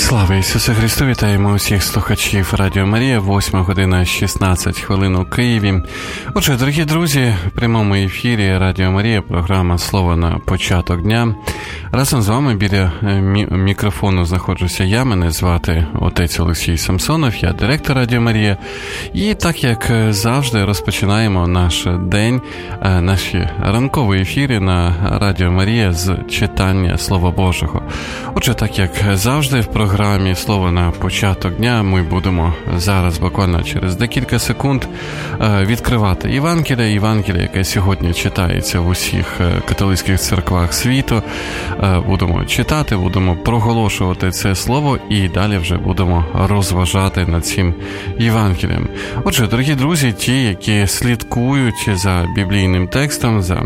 Слава Ісусу Христу! Вітаємо усіх слухачів Радіо Марія, 8 година 16 хвилин у Києві. Отже, дорогі друзі, в прямому ефірі Радіо Марія, програма «Слово на початок дня». Разом з вами біля мікрофону знаходжуся я, мене звати отець Олексій Самсонов, я директор Радіо Марія. І так, як завжди, розпочинаємо наш день, наші ранкові ефіри на Радіо Марія з читання Слова Божого. Отже, так як завжди в програмі «Слово на початок дня» ми будемо зараз буквально через декілька секунд відкривати Євангеліє, яке сьогодні читається в усіх католицьких церквах світу. Будемо читати, будемо проголошувати це слово і далі вже будемо розважати над цим Євангелієм. Отже, дорогі друзі, ті, які слідкують за біблійним текстом, за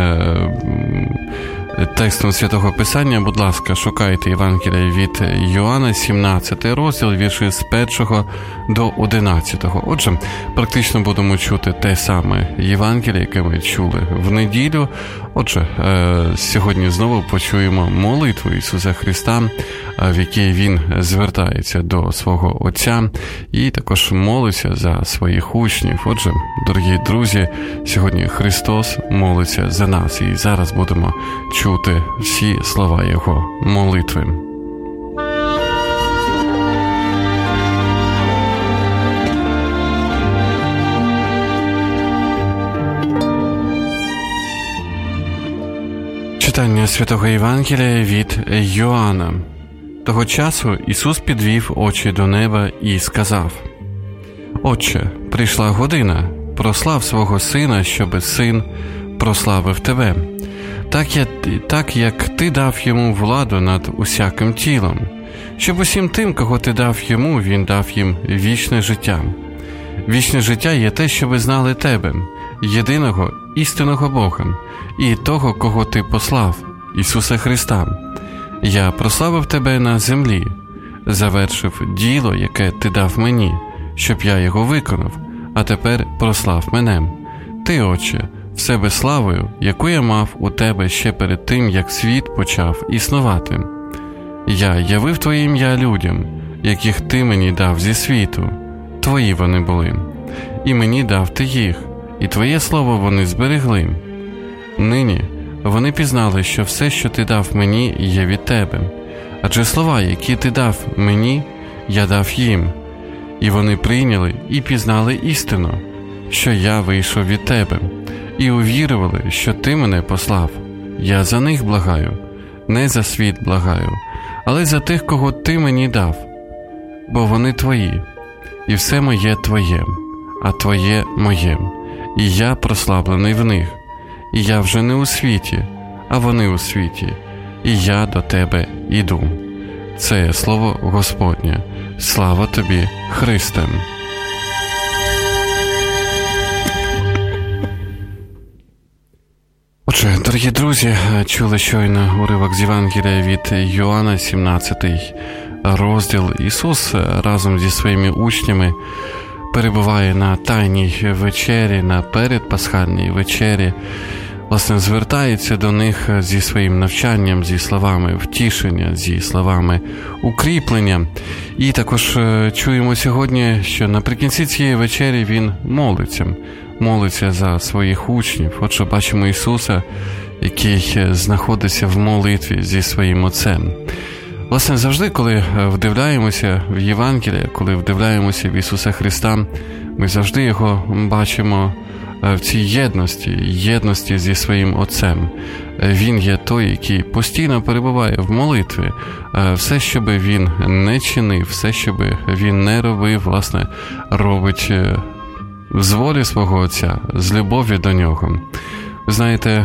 текстом Святого Писання, будь ласка, шукайте Євангелія від Йоанна, 17 розділ, вірші з 1 до 11. Отже, практично будемо чути те саме Євангеліє, яке ми чули в неділю. Отже, сьогодні знову почуємо молитву Ісуса Христа, в якій Він звертається до свого Отця і також молиться за своїх учнів. Отже, дорогі друзі, сьогодні Христос молиться за нас, і зараз будемо чути всі слова Його молитви. Читання Святого Євангелія від Йоанна. Того часу Ісус підвів очі до неба і сказав: «Отче, прийшла година, прослав свого Сина, щоби Син прославив Тебе, так як Ти дав Йому владу над усяким тілом, щоб усім тим, кого Ти дав Йому, Він дав їм вічне життя. Вічне життя є те, щоби знали Тебе, єдиного істинного Бога, і того, кого Ти послав, Ісуса Христа. Я прославив Тебе на землі, завершив діло, яке Ти дав мені, щоб я його виконав, а тепер прослав мене. Ти, Отче, в себе славою, яку я мав у Тебе ще перед тим, як світ почав існувати. Я явив Твоє ім'я людям, яких Ти мені дав зі світу. Твої вони були, і мені дав Ти їх, і Твоє слово вони зберегли. Нині вони пізнали, що все, що Ти дав мені, є від Тебе. Адже слова, які Ти дав мені, я дав їм. І вони прийняли і пізнали істину, що я вийшов від Тебе, і увірували, що Ти мене послав. Я за них благаю, не за світ благаю, але за тих, кого Ти мені дав. Бо вони Твої, і все моє Твоє, а Твоє моє, і я прославлений в них. І я вже не у світі, а вони у світі, і я до Тебе іду». Це слово Господнє. Слава Тобі, Христе! Отже, дорогі друзі, чули щойно уривок з Євангелія від Йоанна, 17 розділ. Ісус разом зі своїми учнями перебуває на тайній вечері, на передпасхальній вечері, власне, звертається до них зі своїм навчанням, зі словами втішення, зі словами укріплення. І також чуємо сьогодні, що наприкінці цієї вечері Він молиться за своїх учнів. Отже, бачимо Ісуса, який знаходиться в молитві зі своїм Отцем. Власне, завжди, коли вдивляємося в Євангеліє, коли вдивляємося в Ісуса Христа, ми завжди Його бачимо в цій єдності зі своїм Отцем. Він є той, який постійно перебуває в молитві. Все, що би він не чинив, все, що би він не робив, власне, робить з волі свого Отця, з любові до Нього. Ви знаєте,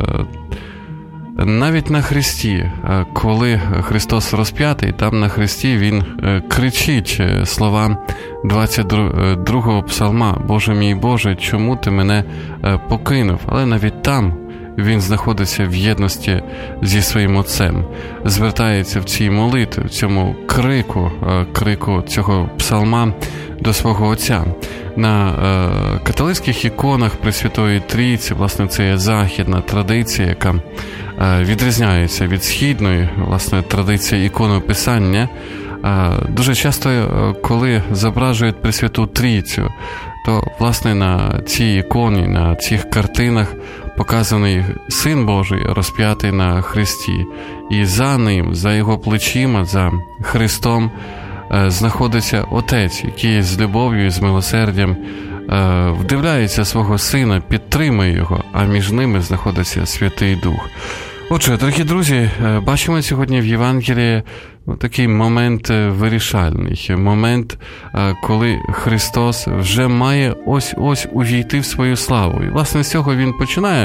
навіть на Христі, коли Христос розп'ятий, там на Христі Він кричить слова 22-го псалма: «Боже мій Боже, чому Ти мене покинув?» Але навіть там Він знаходиться в єдності зі своїм Отцем, звертається в цій молитві, в цьому крику цього псалма до свого Отця. На католицьких іконах Пресвятої Трійці, власне, це є західна традиція, яка відрізняється від східної, власне, традиції іконописання. Дуже часто, коли зображують Пресвяту Трійцю, то, власне, на цій іконі, на цих картинах показаний Син Божий, розп'ятий на хресті. І за ним, за його плечима, за Христом знаходиться Отець, який з любов'ю і з милосердям вдивляється свого Сина, підтримує його, а між ними знаходиться Святий Дух. Отже, дорогі друзі, бачимо сьогодні в Євангелії такий момент вирішальний, момент, коли Христос вже має ось-ось увійти в свою славу. І, власне, з цього Він починає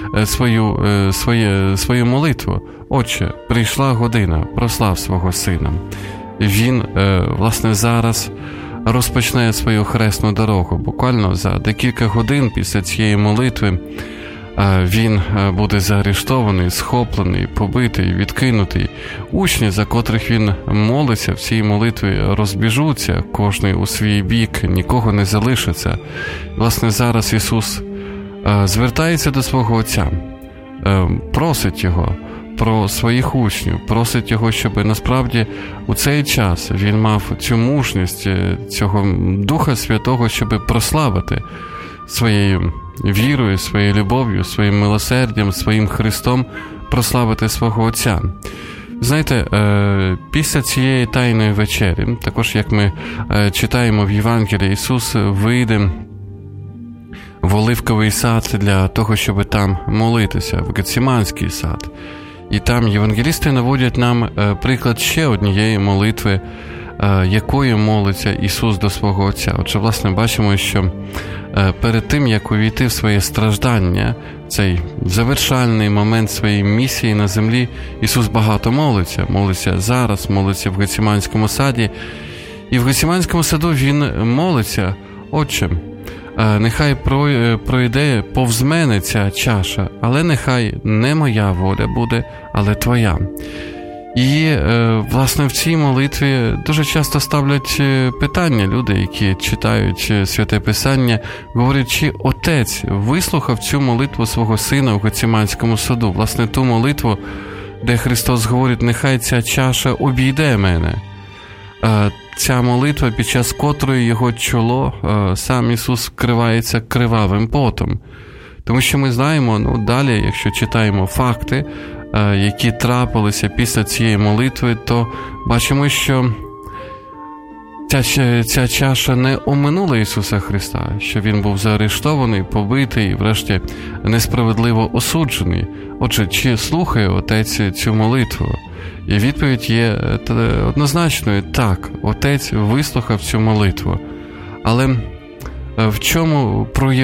свою молитву. Отче, прийшла година, прослав свого Сина. Він, власне, зараз розпочне свою хресну дорогу. Буквально за декілька годин після цієї молитви він буде заарештований, схоплений, побитий, відкинутий. Учні, за котрих він молиться, в цій молитві розбіжуться, кожний у свій бік, нікого не залишиться. Власне, зараз Ісус звертається до свого Отця, просить Його про своїх учнів, просить Його, щоб насправді у цей час він мав цю мужність, цього Духа Святого, щоб прославити своєю вірою, своєю любов'ю, своїм милосердям, своїм Христом прославити свого Отця. Знаєте, після цієї тайної вечері, також як ми читаємо в Євангелії, Ісус вийде в Оливковий сад для того, щоб там молитися, в Гециманський сад. І там євангелісти наводять нам приклад ще однієї молитви, якою молиться Ісус до свого Отця. Отже, власне, бачимо, що перед тим, як увійти в своє страждання, цей завершальний момент своєї місії на землі, Ісус багато молиться зараз, молиться в Гециманському саді. І в Гециманському саду Він молиться: Отче, нехай пройде повз мене ця чаша, але нехай не моя воля буде, але Твоя. І, власне, в цій молитві дуже часто ставлять питання люди, які читають Святе Писання, говорять, чи Отець вислухав цю молитву свого Сина в Гециманському саду, власне, ту молитву, де Христос говорить: нехай ця чаша обійде мене. Ця молитва, під час котрої його чоло, сам Ісус вкривається кривавим потом. Тому що ми знаємо, далі, якщо читаємо факти, які трапилися після цієї молитви, то бачимо, що ця чаша не оминула Ісуса Христа, що Він був заарештований, побитий і, врешті, несправедливо осуджений. Отже, чи слухає Отець цю молитву? І відповідь є однозначною: так, Отець вислухав цю молитву. Але в чому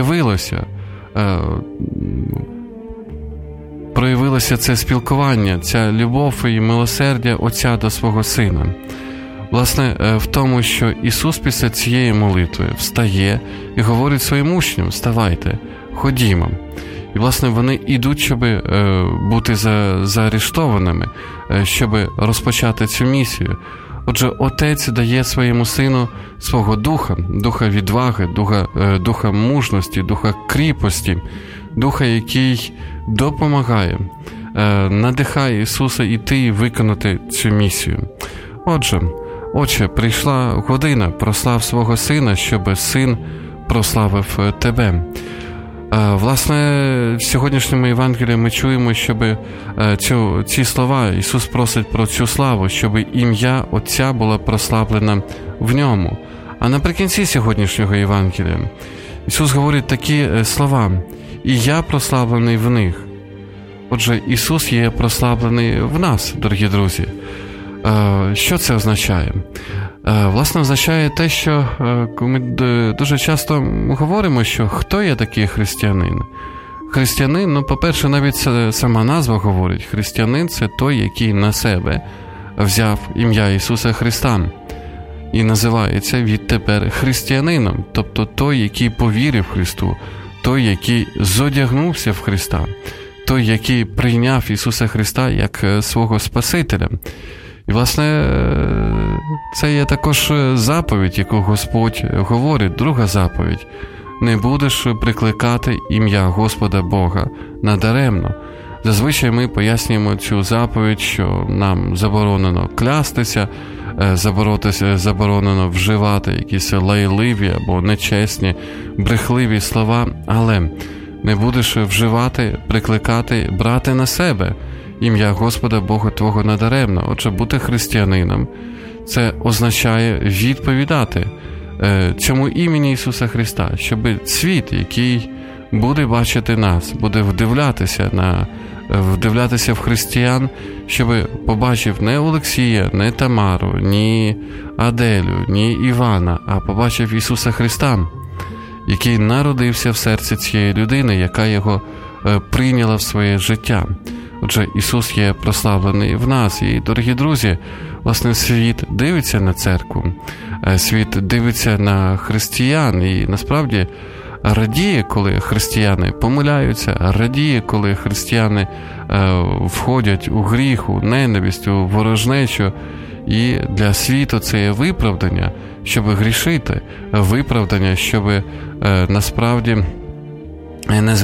проявилося це спілкування, ця любов і милосердя Отця до свого Сина? Власне, в тому, що Ісус після цієї молитви встає і говорить своїм учням: вставайте, ходімо. І, власне, вони йдуть, щоб бути заарештованими, щоб розпочати цю місію. Отже, Отець дає своєму Сину свого Духа, Духа відваги, Духа мужності, Духа кріпості, Духа, який допомагає, надихає Ісуса йти і виконати цю місію. Отче, прийшла година, прослав свого Сина, щоб Син прославив Тебе. Власне, в сьогоднішньому Євангелії ми чуємо, щоб ці слова, Ісус просить про цю славу, щоб ім'я Отця було прославлено в ньому. А наприкінці сьогоднішнього Євангелія Ісус говорить такі слова: «І я прославлений в них». Отже, Ісус є прославлений в нас, дорогі друзі. Що це означає? Власне, означає те, що ми дуже часто говоримо, що хто є такий християнин? Християнин, по-перше, навіть сама назва говорить: християнин – це той, який на себе взяв ім'я Ісуса Христа і називається відтепер християнином, тобто той, який повірив Христу, той, який зодягнувся в Христа, той, який прийняв Ісуса Христа як свого Спасителя. І, власне, це є також заповідь, яку Господь говорить, друга заповідь: не будеш прикликати ім'я Господа Бога надаремно. Зазвичай ми пояснюємо цю заповідь, що нам заборонено клястися, заборонено вживати якісь лайливі або нечесні, брехливі слова, але не будеш вживати, прикликати, брати на себе ім'я Господа Бога твого надаремно. Отже, бути християнином – це означає відповідати цьому імені Ісуса Христа, щоб світ, який буде бачити нас, буде вдивлятися в християн, щоб побачив не Олексія, не Тамару, ні Аделю, ні Івана, а побачив Ісуса Христа, який народився в серці цієї людини, яка його прийняла в своє життя. Отже, Ісус є прославлений в нас. І, дорогі друзі, власне, світ дивиться на церкву, світ дивиться на християн і, насправді, радіє, коли християни помиляються, радіє, коли християни входять у гріх, у ненависть, у ворожнечу. І для світу це є виправдання, щоб грішити, виправдання, щоб насправді не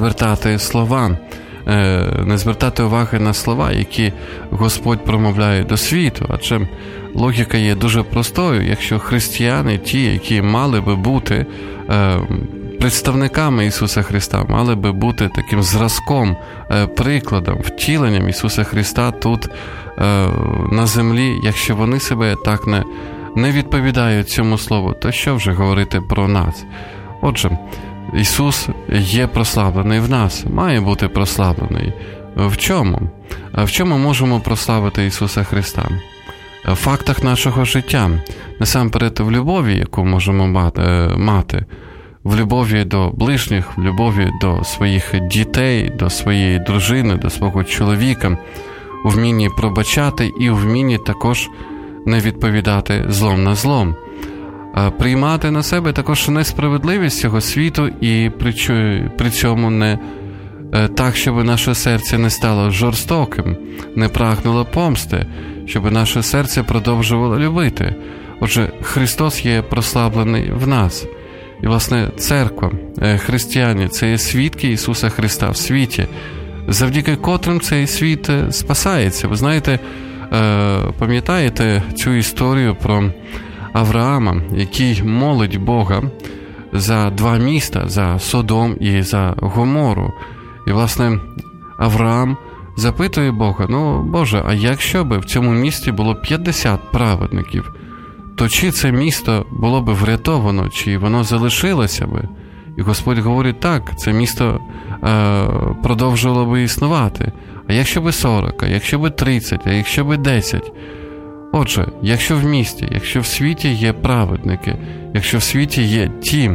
звертати уваги на слова, які Господь промовляє до світу. Адже логіка є дуже простою. Якщо християни, ті, які мали би бути представниками Ісуса Христа, мали би бути таким зразком, прикладом, втіленням Ісуса Христа тут на землі, якщо вони себе так не відповідають цьому слову, то що вже говорити про нас? Отже, Ісус є прославлений в нас, має бути прославлений. В чому? В чому можемо прославити Ісуса Христа? В фактах нашого життя. Насамперед в любові, яку можемо мати, в любові до ближніх, в любові до своїх дітей, до своєї дружини, до свого чоловіка, у вмінні пробачати і у вмінні також не відповідати злом на злом. Приймати на себе також несправедливість цього світу і при цьому не так, щоб наше серце не стало жорстоким, не прагнуло помсти, щоб наше серце продовжувало любити. Отже, Христос є прославлений в нас. І, власне, церква, християни – це є свідки Ісуса Христа в світі, завдяки котрим цей світ спасається. Ви знаєте, пам'ятаєте цю історію про Авраама, який молить Бога за два міста, за Содом і за Гомору. І, власне, Авраам запитує Бога: Боже, а якщо б в цьому місті було 50 праведників, то чи це місто було б врятовано, чи воно залишилося б? І Господь говорить: так, це місто продовжило би існувати. А якщо б 40, а якщо б 30, а якщо б 10? Отже, якщо в місті, якщо в світі є праведники, якщо в світі є ті,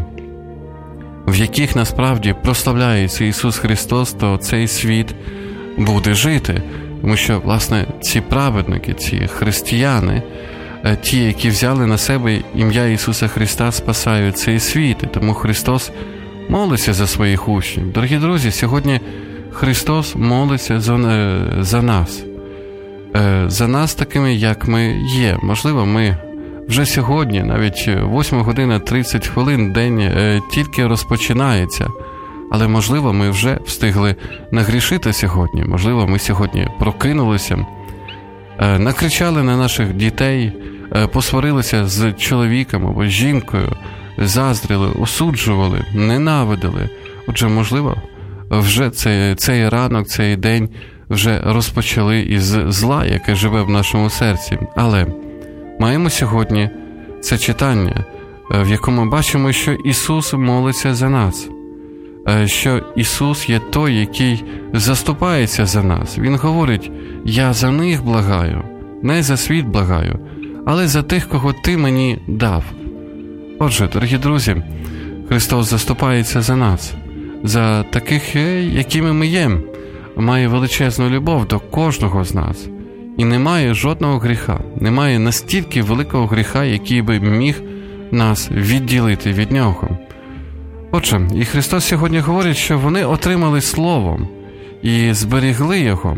в яких насправді прославляється Ісус Христос, то цей світ буде жити. Тому що, власне, ці праведники, ці християни, ті, які взяли на себе ім'я Ісуса Христа, спасають цей світ. І тому Христос молиться за своїх учнів. Дорогі друзі, сьогодні Христос молиться за нас. За нас такими, як ми є. Можливо, ми вже сьогодні, навіть 8 година 30 хвилин, день тільки розпочинається. Але, можливо, ми вже встигли нагрішити сьогодні. Можливо, ми сьогодні прокинулися, накричали на наших дітей, посварилися з чоловіком або жінкою, заздрили, осуджували, ненавидили. Отже, можливо, вже цей ранок, цей день вже розпочали із зла, яке живе в нашому серці. Але маємо сьогодні це читання, в якому бачимо, що Ісус молиться за нас, що Ісус є той, який заступається за нас. Він говорить: я за них благаю, не за світ благаю, але за тих, кого ти мені дав. Отже, дорогі друзі, Христос заступається за нас, за таких, якими ми є. Має величезну любов до кожного з нас. І немає жодного гріха, немає настільки великого гріха, який би міг нас відділити від нього. Отже, і Христос сьогодні говорить, що вони отримали Слово і зберігли його.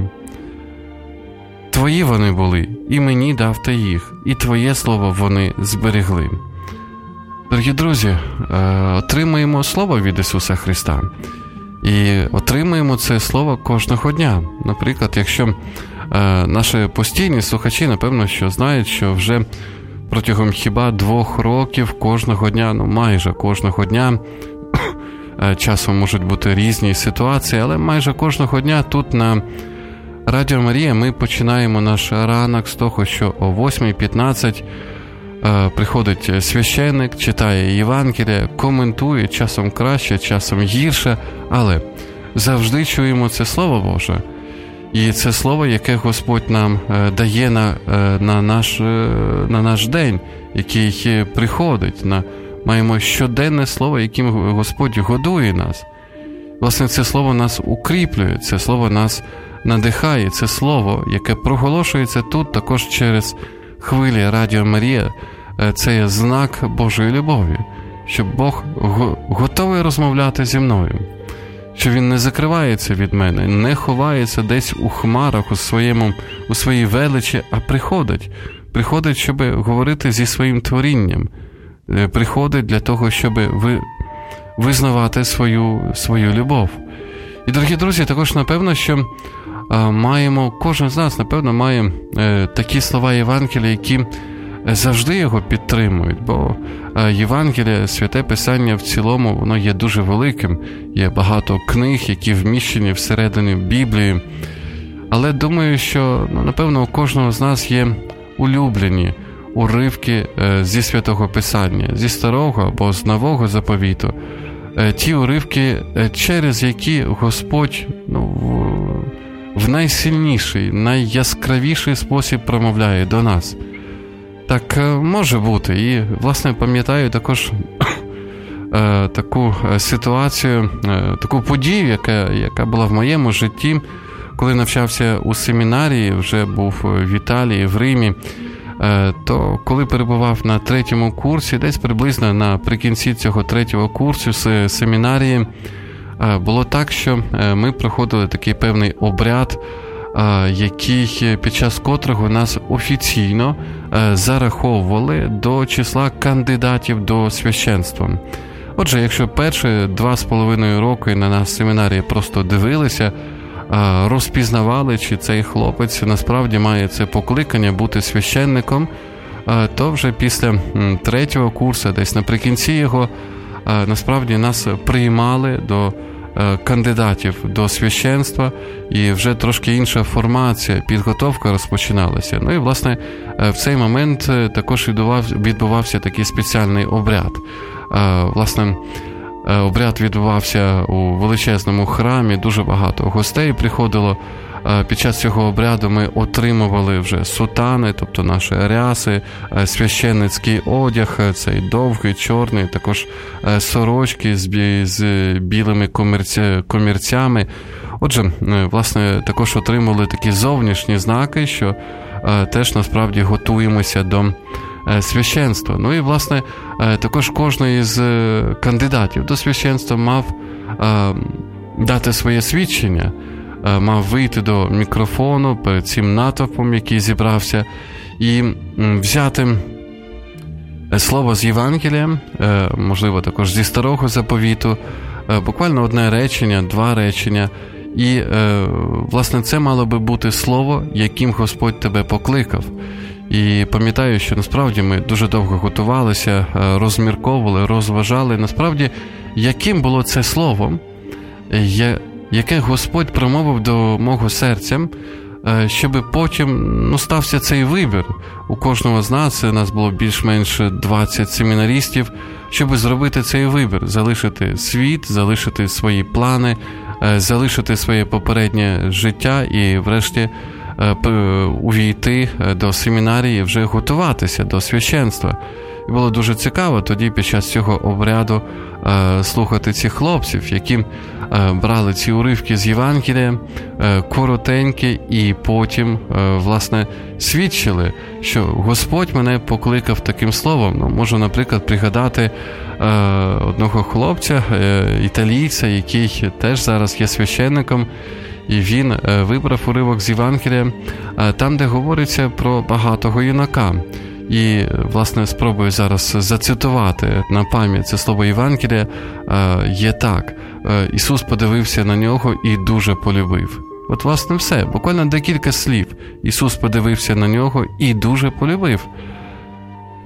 Твої вони були, і мені дав ти їх, і Твоє Слово вони зберігли. Дорогі друзі, отримуємо Слово від Ісуса Христа. І отримуємо це Слово кожного дня. Наприклад, якщо наші постійні слухачі, напевно, що знають, що вже протягом хіба 2 років кожного дня, майже кожного дня, часом можуть бути різні ситуації, але майже кожного дня тут на Радіо Марія ми починаємо наш ранок з того, що о 8:15 приходить священник, читає Євангеліє, коментує, часом краще, часом гірше, але завжди чуємо це Слово Боже. І це Слово, яке Господь нам дає на наш день, який приходить. Маємо щоденне Слово, яким Господь годує нас. Власне, це Слово нас укріплює, це Слово нас надихає, це Слово, яке проголошується тут також через хвилі Радіо Марія. Це є знак Божої любові, що Бог готовий розмовляти зі мною, що Він не закривається від мене, не ховається десь у хмарах у своїй величі, а приходить, щоб говорити зі своїм творінням, приходить для того, щоб визнавати свою любов. І, дорогі друзі, також напевно, що кожен з нас, напевно, має такі слова Євангелія, які завжди його підтримують, бо Євангеліє, Святе Писання в цілому, воно є дуже великим, є багато книг, які вміщені всередині Біблії, але думаю, що, напевно, у кожного з нас є улюблені уривки зі Святого Писання, зі Старого або з Нового Заповіту, ті уривки, через які Господь в найсильніший, найяскравіший спосіб промовляє до нас. Так може бути. І, власне, пам'ятаю також таку ситуацію, таку подію, яка була в моєму житті, коли навчався у семінарії, вже був в Італії, в Римі, то коли перебував на 3-му курсі, десь приблизно наприкінці цього 3-го курсу з семінарії, було так, що ми проходили такий певний обряд, під час котрого нас офіційно зараховували до числа кандидатів до священства. Отже, якщо перші 2,5 роки на нас в семінарії просто дивилися, розпізнавали, чи цей хлопець насправді має це покликання бути священником, то вже після 3-го курсу, десь наприкінці його, насправді нас приймали до кандидатів до священства, і вже трошки інша формація, підготовка розпочиналася. І, власне, в цей момент також відбувався такий спеціальний обряд. Власне, обряд відбувався у величезному храмі, дуже багато гостей приходило. Під час цього обряду ми отримували вже сутани, тобто наші ряси, священницький одяг, цей довгий, чорний, також сорочки з білими комірцями. Отже, власне, також отримали такі зовнішні знаки, що теж насправді готуємося до священства. І, власне, також кожен із кандидатів до священства мав дати своє свідчення, мав вийти до мікрофону перед цим натовпом, який зібрався, і взяти слово з Євангелія, можливо, також зі Старого Заповіту, буквально одне речення, 2 речення, і, власне, це мало би бути слово, яким Господь тебе покликав. І пам'ятаю, що насправді ми дуже довго готувалися, розмірковували, розважали, насправді, яким було це слово, яке Господь промовив до мого серця, щоб потім стався цей вибір. У кожного з нас було більш-менш 20 семінаристів, щоб зробити цей вибір, залишити світ, залишити свої плани, залишити своє попереднє життя і врешті увійти до семінарії, вже готуватися до священства. І було дуже цікаво тоді під час цього обряду слухати цих хлопців, які брали ці уривки з Євангелія, коротенькі, і потім, власне, свідчили, що Господь мене покликав таким словом. Можу, наприклад, пригадати одного хлопця, італійця, який теж зараз є священником, і він вибрав уривок з Євангелія, там, де говориться про багатого юнака. І, власне, спробую зараз зацитувати на пам'ять це слово Євангелія. Є так: Ісус подивився на нього і дуже полюбив. От, власне, все. Буквально декілька слів. Ісус подивився на нього і дуже полюбив.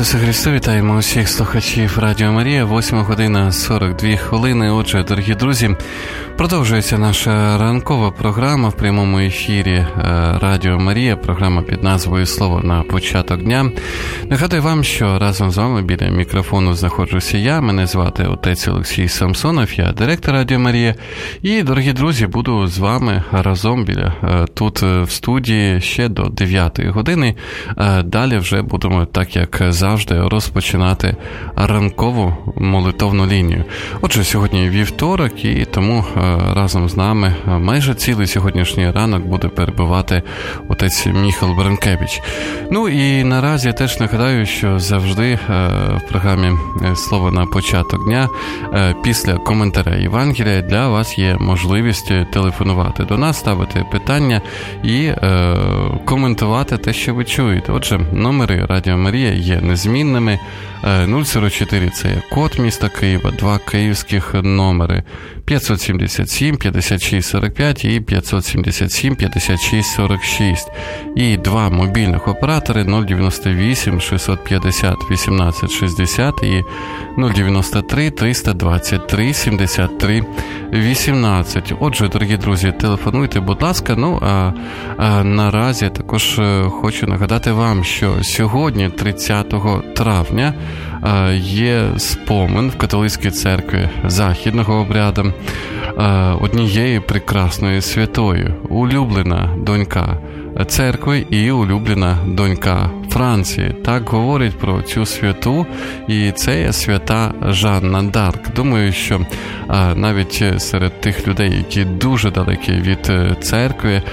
Ісусе Христу, вітаємо усіх слухачів Радіо Марія, 8 година 42 хвилини. Отже, дорогі друзі, продовжується наша ранкова програма в прямому ефірі Радіо Марія, програма під назвою «Слово на початок дня». Нагадую вам, що разом з вами біля мікрофону знаходжуся я, мене звати отець Олексій Самсонов, я директор Радіо Марія. І, дорогі друзі, буду з вами разом тут в студії ще до 9 години. Далі вже будемо, так як завжди, розпочинати ранкову молитовну лінію. Отже, сьогодні вівторок, і тому разом з нами майже цілий сьогоднішній ранок буде перебувати отець Міхал Бранкевич. Ну і наразі я теж нагадаю, що завжди в програмі «Слово на початок дня» після коментаря Євангелія для вас є можливість телефонувати до нас, ставити питання і коментувати те, що ви чуєте. Отже, номери Радіо Марія є незмінними. 044 – це код міста Києва, 2 київських номери 577 56 45 і 577 56 46. І 2 мобільних оператори 098 650 18 60 і 093 323 73 18. Отже, дорогі друзі, телефонуйте, будь ласка. Ну, а наразі також хочу нагадати вам, що сьогодні, 30 травня, є спомин в католицькій церкві західного обряду однієї прекрасної святої, улюблена донька церкви і улюблена донька Франції. Так говорять про цю святу, і це є свята Жанна Дарк. Думаю, що навіть серед тих людей, які дуже далекі від церкви,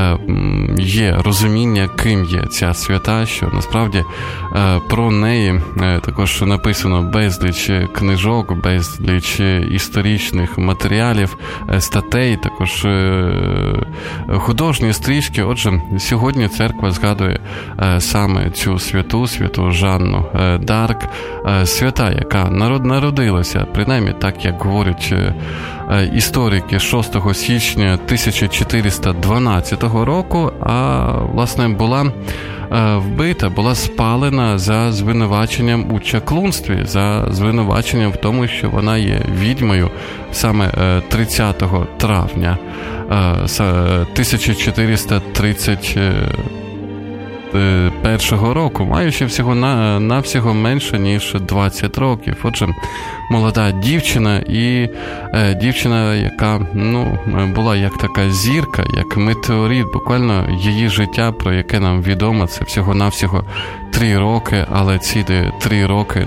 є розуміння, ким є ця свята, що насправді про неї також написано безліч книжок, безліч історичних матеріалів, статей, також художні стрічки. Отже, сьогодні церква згадує саме цю святу Жанну Дарк, свята, яка народилася, принаймні так, як говорять історики, 6 січня 1412 року, а, власне, була вбита, була спалена за звинуваченням у чаклунстві, за звинуваченням в тому, що вона є відьмою саме 30 травня 1431 року, маючи всього менше, ніж 20 років. Отже, молода дівчина, і дівчина, яка була як така зірка, як метеорит, буквально її життя, про яке нам відомо, це всього-навсього 3 роки, але ці 3 роки,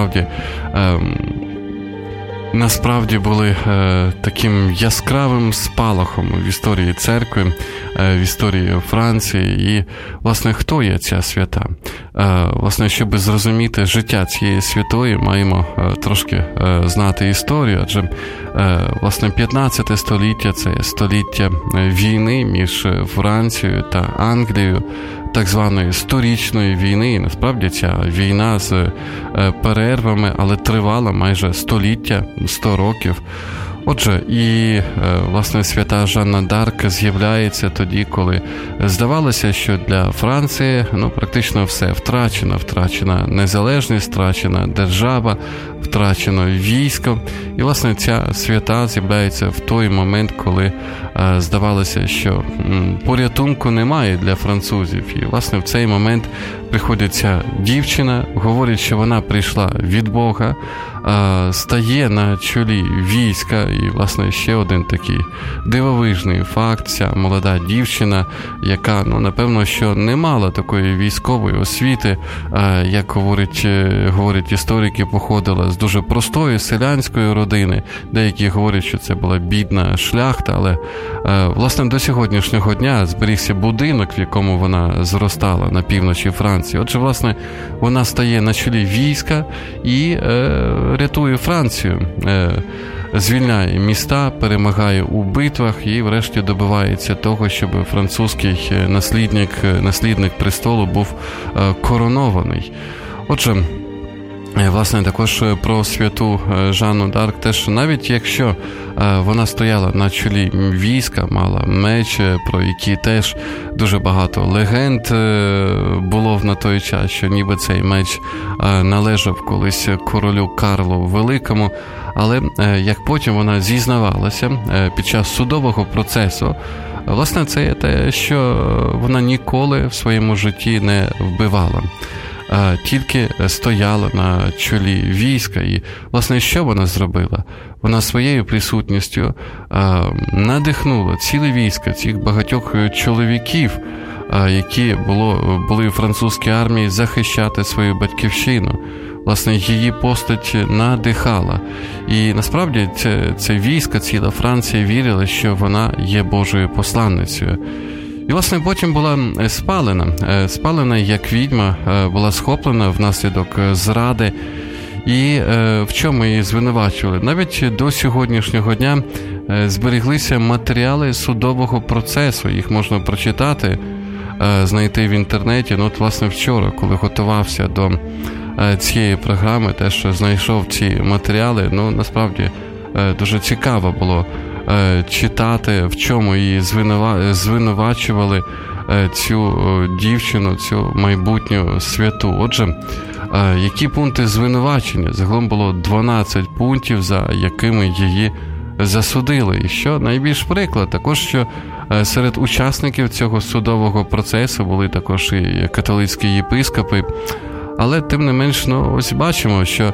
насправді були таким яскравим спалахом в історії церкви, в історії Франції. І, власне, хто є ця свята? Власне, щоб зрозуміти життя цієї святої, маємо трошки знати історію, адже, власне, 15 століття – це століття війни між Францією та Англією, так званої сторічної війни. І насправді ця війна з перервами, але тривала майже століття, 100 років. Отже, і, власне, свята Жанна Дарк з'являється тоді, коли здавалося, що для Франції, практично все втрачено. Втрачена незалежність, втрачена держава, втрачено військо. І, власне, ця свята з'являється в той момент, коли здавалося, що порятунку немає для французів. І, власне, в цей момент приходить ця дівчина, говорить, що вона прийшла від Бога, стає на чолі війська. І, власне, ще один такий дивовижний факт: ця молода дівчина, яка, напевно, що не мала такої військової освіти, як говорять історики, походила з дуже простої селянської родини. Деякі говорять, що це була бідна шляхта, але, власне, до сьогоднішнього дня зберігся будинок, в якому вона зростала на півночі Франції. Отже, власне, вона стає на чолі війська і рятує Францію, звільняє міста, перемагає у битвах і врешті добивається того, щоб французький наслідник престолу був коронований. Отже, Власне, також про святу Жанну д'Арк, теж навіть якщо вона стояла на чолі війська, мала меч, про які теж дуже багато легенд було на той час, що ніби цей меч належав колись королю Карлу Великому, але як потім вона зізнавалася під час судового процесу, власне, це є те, що вона ніколи в своєму житті не вбивала. Тільки стояла на чолі війська. І, власне, що вона зробила? Вона своєю присутністю надихнула ціле військо, цих багатьох чоловіків, які були в французькій армії, захищати свою батьківщину. Власне, її постать надихала. І, насправді, це військо, ціла Франція вірила, що вона є Божою посланницею. І, власне, потім була спалена як відьма, була схоплена внаслідок зради. І в чому її звинувачували? Навіть до сьогоднішнього дня зберіглися матеріали судового процесу, їх можна прочитати, знайти в інтернеті. Ну, от, власне, вчора, коли готувався до цієї програми, теж знайшов ці матеріали, ну, насправді, дуже цікаво було читати, в чому її звинувачували цю дівчину, цю майбутню святу. Отже, які пункти звинувачення? Загалом було 12 пунктів, за якими її засудили. І що найбільш приклад, також, що серед учасників цього судового процесу були також і католицькі єпископи. Але, тим не менш, ось бачимо, що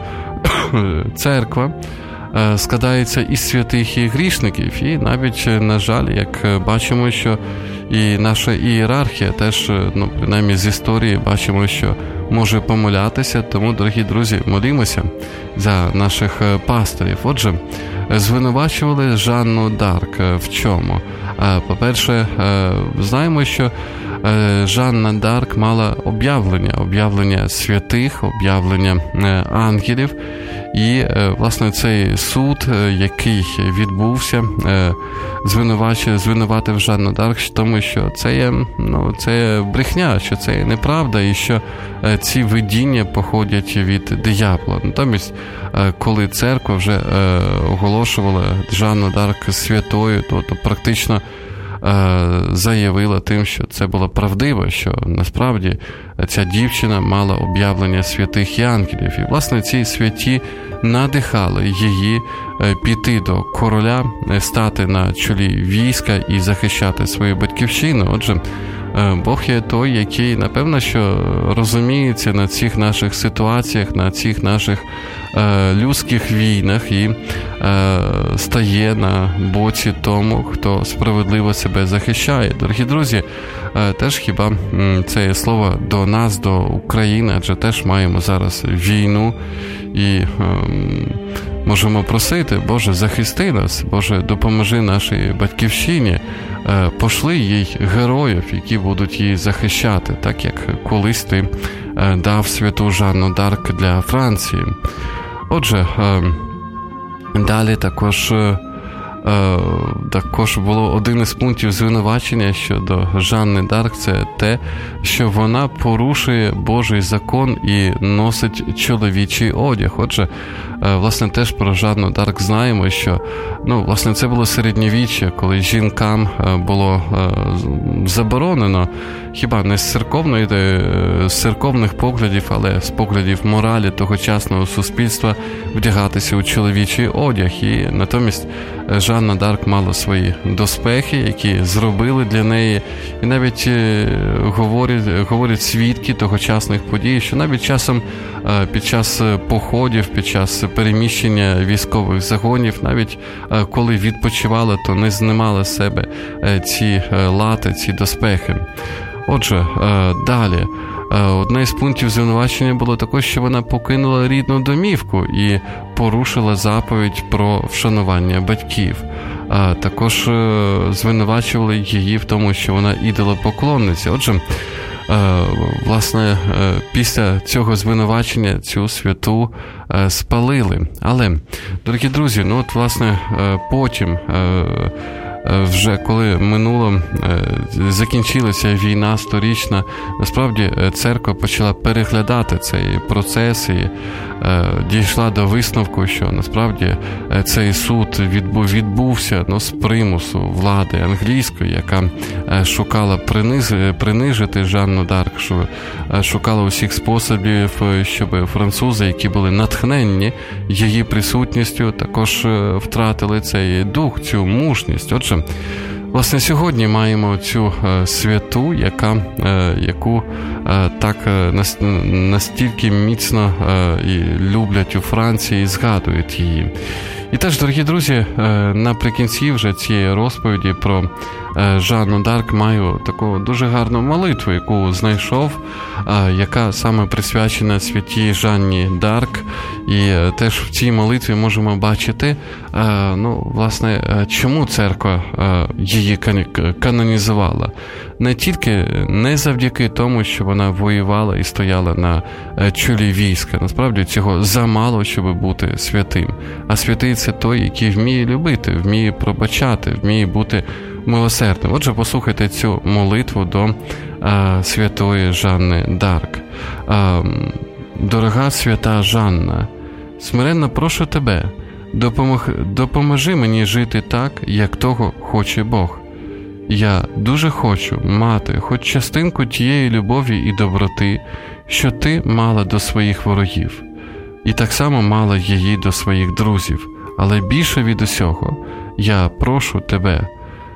церква складається із святих і грішників, і навіть, на жаль, як бачимо, що і наша ієрархія теж, принаймні з історії, бачимо, що може помилятися, тому, дорогі друзі, молімося за наших пасторів. Отже, звинувачували Жанну д'Арк в чому? По-перше, знаємо, що Жанна д'Арк мала об'явлення святих, об'явлення ангелів. І, власне, цей суд, який відбувся, звинуватив Жанну д'Арк в тому, що це є брехня, що це є неправда, і що ці видіння походять від диявола. Натомість, коли церква вже оголошувала Жанну д'Арк святою, то практично заявила тим, що це було правдиво, що насправді ця дівчина мала об'явлення святих і ангелів. І, власне, ці святі надихали її піти до короля, стати на чолі війська і захищати свою батьківщину. Отже, Бог є той, який, напевно, що розуміється на цих наших ситуаціях, на цих наших людських війнах і стає на боці тому, хто справедливо себе захищає. Дорогі друзі, теж хіба це є слово до нас, до України, адже теж маємо зараз війну і можемо просити: Боже, захисти нас, Боже, допоможи нашій батьківщині, пошли їй героїв, які будуть її захищати, так як колись ти дав святу Жанну д'Арк для Франції. Отже, далі також було один із пунктів звинувачення щодо Жанни д'Арк, це те, що вона порушує Божий закон і носить чоловічий одяг. Отже, власне, теж про Жанну д'Арк знаємо, що, власне, це було середньовіччя, коли жінкам було заборонено, хіба не з церковних поглядів, але з поглядів моралі тогочасного суспільства, вдягатися у чоловічий одяг. І натомість Жанна д'Арк мала свої доспехи, які зробили для неї, і навіть говорять свідки тогочасних подій, що навіть часом під час походів, під час переміщення військових загонів, навіть коли відпочивала, то не знімала з себе ці лати, ці доспехи. Отже, далі. Одне із пунктів звинувачення було також, що вона покинула рідну домівку і порушила заповідь про вшанування батьків. Також звинувачували її в тому, що вона ідолопоклонниця. Отже, власне, після цього звинувачення цю святу спалили. Але, дорогі друзі, власне, потім, вже коли закінчилася війна сторічна, насправді церква почала переглядати цей процес, і дійшла до висновку, що насправді цей суд відбувся з примусу влади англійської, яка шукала принижити Жанну Дарк, що шукала усіх способів, щоб французи, які були натхненні її присутністю, також втратили цей дух, цю мужність. Отже, власне, сьогодні маємо цю святу, яку так настільки міцно і люблять у Франції і згадують її. І теж, дорогі друзі, наприкінці вже цієї розповіді про Жанну Дарк маю таку дуже гарну молитву, яку знайшов, яка саме присвячена святій Жанні Дарк. І теж в цій молитві можемо бачити, власне, чому церква її канонізувала. Не завдяки тому, що вона воювала і стояла на чолі війська. Насправді цього замало, щоб бути святим. А святий – це той, який вміє любити, вміє пробачати, вміє бути милосердним. Отже, послухайте цю молитву до святої Жанни Дарк. Дорога свята Жанна, смиренно прошу тебе, допоможи мені жити так, як того хоче Бог. Я дуже хочу мати хоч частинку тієї любові і доброти, що ти мала до своїх ворогів, і так само мала її до своїх друзів. Але більше від усього я прошу тебе,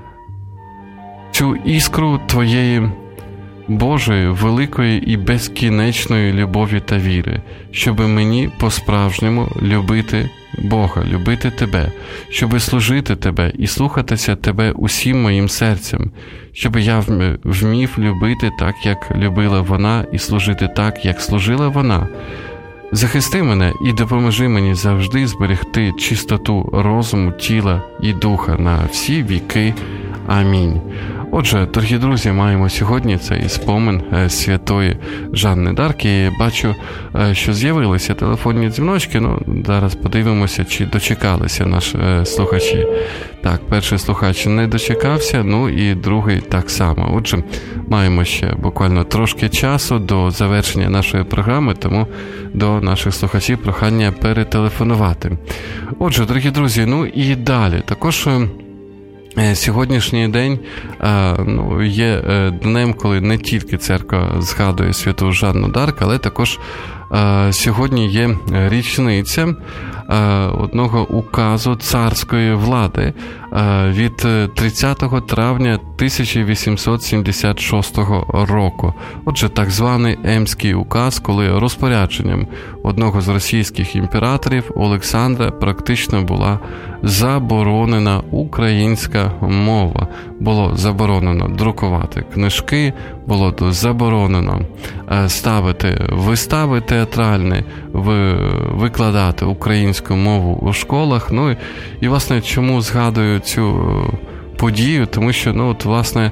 цю іскру твоєї Божої, великої і безкінечної любові та віри, щоби мені по-справжньому любити Бога, любити тебе, щоби служити тебе і слухатися тебе усім моїм серцем, щоби я вмів любити так, як любила вона, і служити так, як служила вона. Захисти мене і допоможи мені завжди зберегти чистоту розуму, тіла і духа на всі віки. Амінь. Отже, дорогі друзі, маємо сьогодні цей спомин святої Жанни Дарк. І бачу, що з'явилися телефонні дзвіночки. Зараз подивимося, чи дочекалися наші слухачі. Так, перший слухач не дочекався, і другий так само. Отже, маємо ще буквально трошки часу до завершення нашої програми, тому до наших слухачів прохання перетелефонувати. Отже, дорогі друзі, і далі. Також сьогоднішній день є днем, коли не тільки церква згадує святу Жанну Дарк, але також сьогодні є річниця одного указу царської влади від 30 травня 1876 року. Отже, так званий Емський указ, коли розпорядженням одного з російських імператорів Олександра практично була заборонена українська мова. Було заборонено друкувати книжки, було заборонено ставити вистави театральні, викладати українську мову у школах. І власне, чому згадую цю подію? Тому що, власне,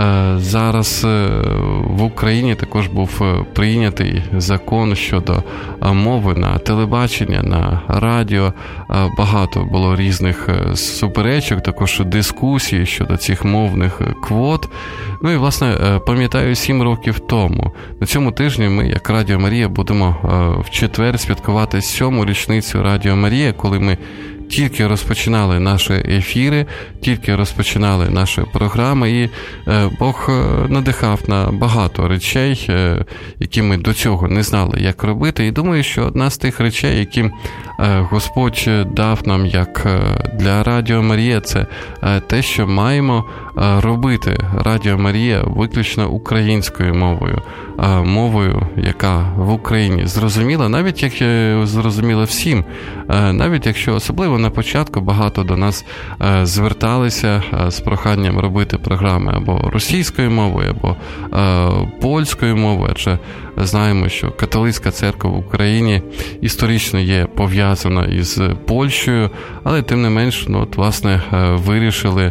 зараз в Україні також був прийнятий закон щодо мови на телебачення, на радіо. Багато було різних суперечок, також дискусій щодо цих мовних квот. І, власне, пам'ятаю, 7 років тому. На цьому тижні ми, як Радіо Марія, будемо в четвер святкувати 7-му річницю Радіо Марія, коли ми тільки розпочинали наші ефіри, тільки розпочинали наші програми, і Бог надихав на багато речей, які ми до цього не знали, як робити. І думаю, що одна з тих речей, які Господь дав нам як для Радіо Марія, це те, що маємо робити Радіо Марія виключно українською мовою. Мовою, яка в Україні зрозуміла, навіть як зрозуміла всім, навіть якщо особливо на початку багато до нас зверталися з проханням робити програми або російською мовою, або польською мовою, адже знаємо, що католицька церква в Україні історично є пов'язана із Польщею, але тим не менш, власне, вирішили,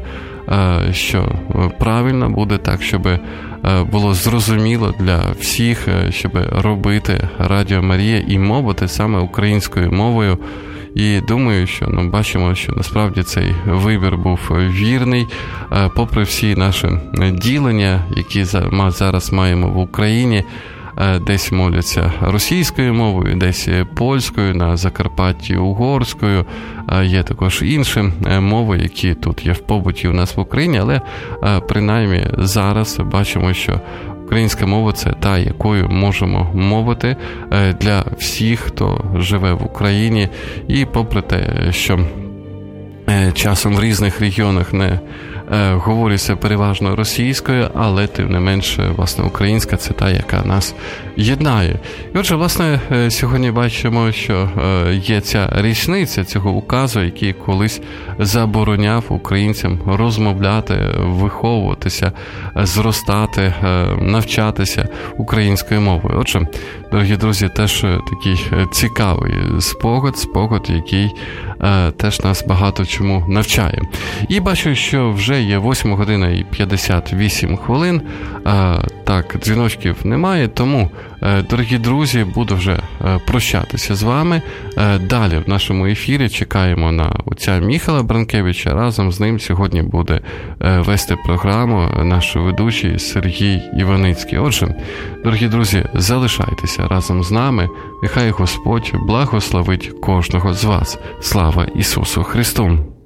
що правильно буде так, щоб було зрозуміло для всіх, щоб робити Радіо Марія і мовити саме українською мовою. І думаю, що бачимо, що насправді цей вибір був вірний, попри всі наші ділення, які зараз маємо в Україні. десь моляться російською мовою, десь польською, на Закарпатті угорською. Є також інші мови, які тут є в побуті у нас в Україні, але принаймні зараз бачимо, що українська мова – це та, якою можемо мовити для всіх, хто живе в Україні. І попри те, що часом в різних регіонах не говориться переважно російською, але тим не менше, власне, українська – це та, яка нас єднає. І отже, власне, сьогодні бачимо, що є ця річниця цього указу, який колись забороняв українцям розмовляти, виховуватися, зростати, навчатися українською мовою. Отже, дорогі друзі, теж такий цікавий спогад, який теж нас багато чому навчає. І бачу, що вже є 8 година і 58 хвилин. Так, дзвіночків немає, тому, дорогі друзі, буду вже прощатися з вами. Далі в нашому ефірі чекаємо на отця Міхала Бранкевича. Разом з ним сьогодні буде вести програму наш ведучий Сергій Іваницький. Отже, дорогі друзі, залишайтеся разом з нами. Нехай Господь благословить кожного з вас. Слава Ісусу Христу!